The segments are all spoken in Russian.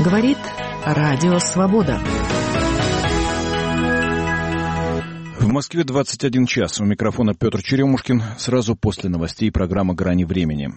Говорит Радио Свобода. В Москве 21 час. У микрофона Петр Черемушкин. Сразу после новостей программа «Грани времени».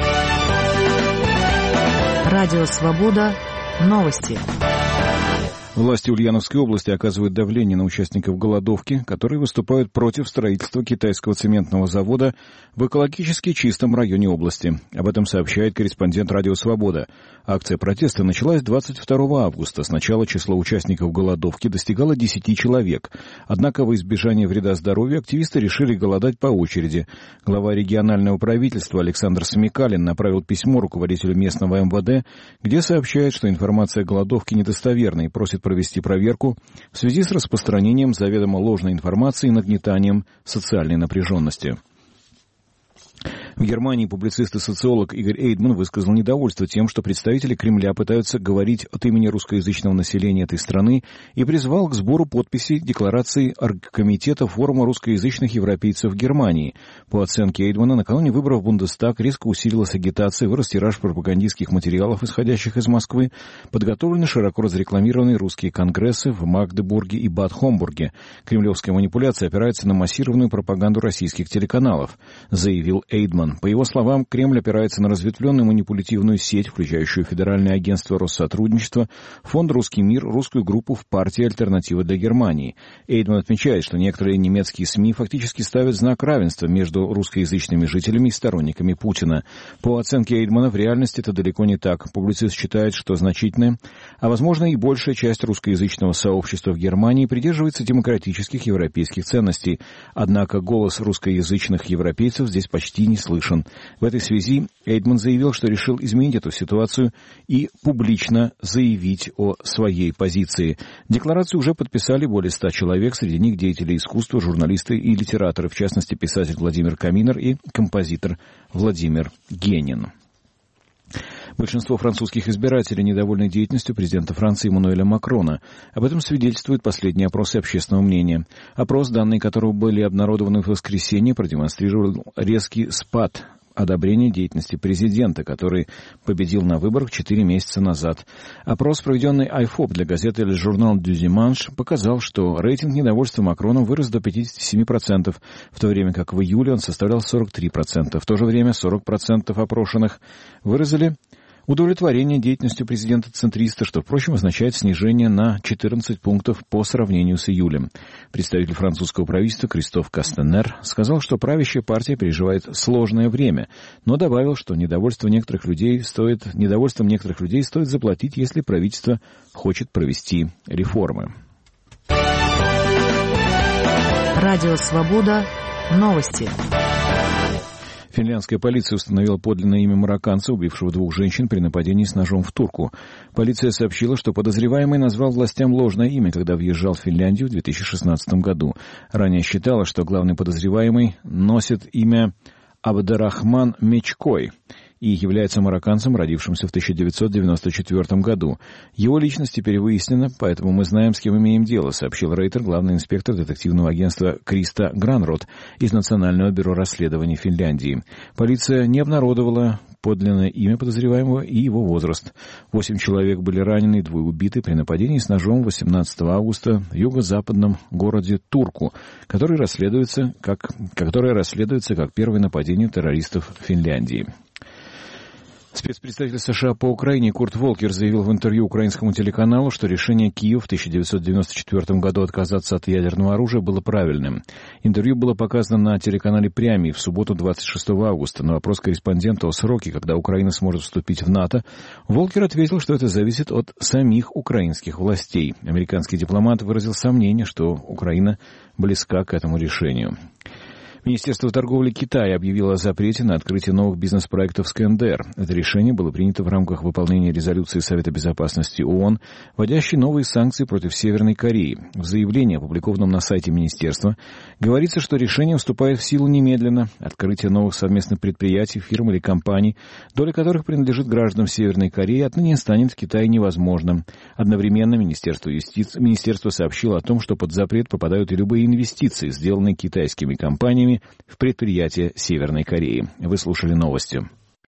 Радио Свобода. Новости. Власти Ульяновской области оказывают давление на участников голодовки, которые выступают против строительства китайского цементного завода в экологически чистом районе области. Об этом сообщает корреспондент «Радио Свобода». Акция протеста началась 22 августа. Сначала число участников голодовки достигало 10 человек. Однако во избежание вреда здоровью активисты решили голодать по очереди. Глава регионального правительства Александр Смекалин направил письмо руководителю местного МВД, где сообщает, что информация о голодовке недостоверна и просит провести проверку в связи с распространением заведомо ложной информации и нагнетанием социальной напряженности. В Германии публицист и социолог Игорь Эйдман высказал недовольство тем, что представители Кремля пытаются говорить от имени русскоязычного населения этой страны, и призвал к сбору подписей декларации Оргкомитета форума русскоязычных европейцев Германии. По оценке Эйдмана, накануне выборов в Бундестаг резко усилилась агитация, вырос тираж пропагандистских материалов, исходящих из Москвы, подготовлены широко разрекламированные русские конгрессы в Магдебурге и Бад-Хомбурге. Кремлевская манипуляция опирается на массированную пропаганду российских телеканалов, заявил Эйдман. По его словам, Кремль опирается на разветвленную манипулятивную сеть, включающую Федеральное агентство Россотрудничества, Фонд «Русский мир», русскую группу в партии «Альтернатива для Германии». Эйдман отмечает, что некоторые немецкие СМИ фактически ставят знак равенства между русскоязычными жителями и сторонниками Путина. По оценке Эйдмана, в реальности это далеко не так. Публицист считает, что значительная, а возможно и большая часть русскоязычного сообщества в Германии придерживается демократических европейских ценностей. Однако голос русскоязычных европейцев здесь почти не слышен. В этой связи Эйдман заявил, что решил изменить эту ситуацию и публично заявить о своей позиции. Декларацию уже подписали более 100 человек, среди них деятели искусства, журналисты и литераторы, в частности, писатель Владимир Каминер и композитор Владимир Генин. Большинство французских избирателей недовольны деятельностью президента Франции Эммануэля Макрона. Об этом свидетельствуют последние опросы общественного мнения. Опрос, данные которого были обнародованы в воскресенье, продемонстрировал резкий спад одобрения деятельности президента, который победил на выборах 4 месяца назад. Опрос, проведенный IFOP для газеты «Le Journal du Dimanche», показал, что рейтинг недовольства Макроном вырос до 57%, в то время как в июле он составлял 43%. В то же время 40% опрошенных выразили удовлетворение деятельностью президента-центриста, что, впрочем, означает снижение на 14 пунктов по сравнению с июлем. Представитель французского правительства Кристоф Кастанер сказал, что правящая партия переживает сложное время, но добавил, что недовольством некоторых людей стоит заплатить, если правительство хочет провести реформы. Радио Свобода. Новости. Финляндская полиция установила подлинное имя марокканца, убившего 2 женщин при нападении с ножом в Турку. Полиция сообщила, что подозреваемый назвал властям ложное имя, когда въезжал в Финляндию в 2016 году. Ранее считалось, что главный подозреваемый носит имя Абдарахман Мечкой и является марокканцем, родившимся в 1994 году. Его личность теперь выяснена, поэтому мы знаем, с кем имеем дело, сообщил Рейтер, главный инспектор детективного агентства Криста Гранрод из Национального бюро расследований Финляндии. Полиция не обнародовала подлинное имя подозреваемого и его возраст. 8 человек были ранены и 2 убиты при нападении с ножом 18 августа в юго-западном городе Турку, которое расследуется как первое нападение террористов в Финляндии. Спецпредставитель США по Украине Курт Волкер заявил в интервью украинскому телеканалу, что решение Киева в 1994 году отказаться от ядерного оружия было правильным. Интервью было показано на телеканале «Прямий» в субботу 26 августа. На вопрос корреспондента о сроке, когда Украина сможет вступить в НАТО, Волкер ответил, что это зависит от самих украинских властей. Американский дипломат выразил сомнение, что Украина близка к этому решению. Министерство торговли Китая объявило о запрете на открытие новых бизнес-проектов с КНДР. Это решение было принято в рамках выполнения резолюции Совета безопасности ООН, вводящей новые санкции против Северной Кореи. В заявлении, опубликованном на сайте министерства, говорится, что решение вступает в силу немедленно. Открытие новых совместных предприятий, фирм или компаний, доля которых принадлежит гражданам Северной Кореи, отныне станет в Китае невозможным. Одновременно Министерство сообщило о том, что под запрет попадают и любые инвестиции, сделанные китайскими компаниями в предприятия Северной Кореи. Вы слушали новости.